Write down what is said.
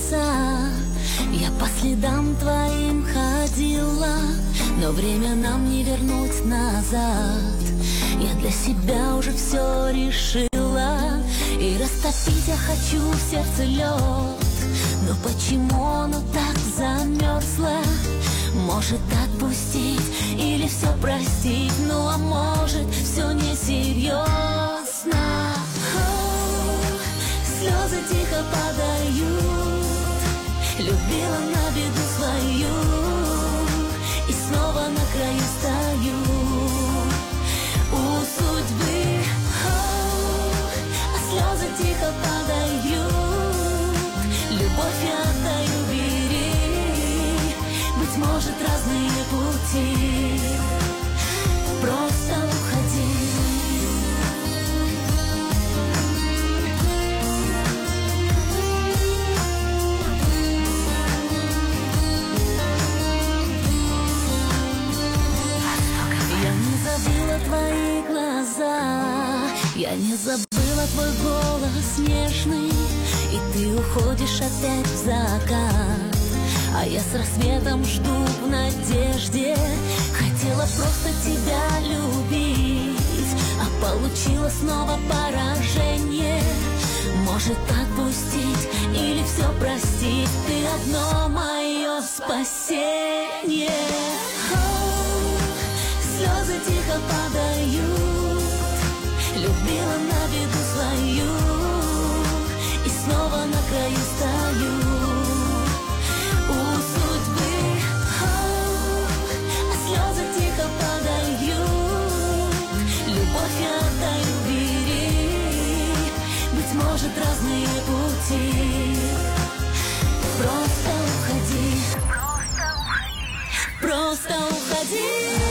глаза. Я по следам твоим ходила, но время нам не вернуть назад. Я для себя уже все решила, и растопить я хочу в сердце лед. Но почему оно так замерзло? Может отпустить или все простить? Ну а может все несерьезно? Слезы тихо падают, любила на беду свою, и снова на краю стою у судьбы. А слезы тихо падают, любовь я отдаю, бери. Быть может, разные пути, просто уходи. Я не забыла твои глаза, я не забыла твой голос нежный, и ты уходишь опять в закат. А я с рассветом жду в надежде. Хотела просто тебя любить, а получила снова поражение. Может отпустить или все простить? Ты одно мое спасение. Слезы тихо падают, любила на беду свою, и снова на краю стою у судьбы. А слезы тихо падают, любовь я отдаю, бери. Быть может, разные пути, просто уходи, просто уходи.